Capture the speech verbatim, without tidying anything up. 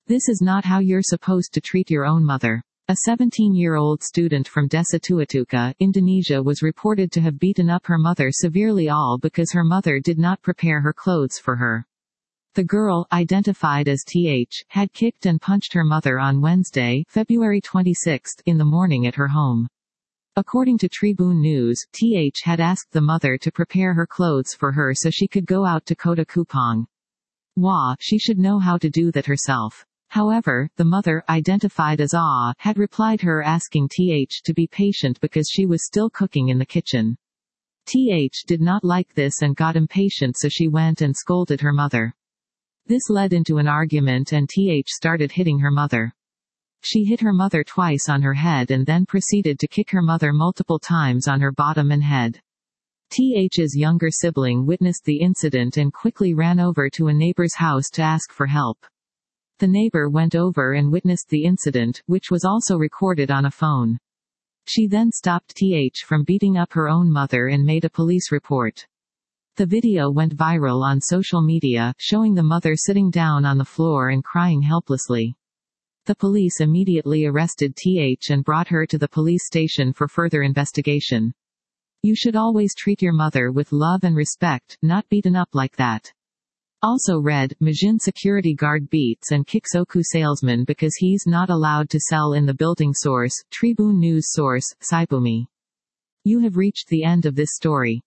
This is not how you're supposed to treat your own mother. A seventeen-year-old student from Desa Tuatuka, Indonesia was reported to have beaten up her mother severely all because her mother did not prepare her clothes for her. The girl, identified as T H, had kicked and punched her mother on Wednesday, February twenty-sixth, in the morning at her home. According to Tribune News, T H had asked the mother to prepare her clothes for her so she could go out to Kota Kupang. Wah, she should know how to do that herself. However, the mother, identified as Ah, had replied her asking T H to be patient because she was still cooking in the kitchen. T H did not like this and got impatient, so she went and scolded her mother. This led into an argument and T H started hitting her mother. She hit her mother twice on her head and then proceeded to kick her mother multiple times on her bottom and head. T H's younger sibling witnessed the incident and quickly ran over to a neighbor's house to ask for help. The neighbor went over and witnessed the incident, which was also recorded on a phone. She then stopped T H from beating up her own mother and made a police report. The video went viral on social media, showing the mother sitting down on the floor and crying helplessly. The police immediately arrested T H and brought her to the police station for further investigation. You should always treat your mother with love and respect, not beaten up like that. Also read, Majin security guard beats and kicks Oku salesman because he's not allowed to sell in the building. Source, Tribune News. Source, Saibumi. You have reached the end of this story.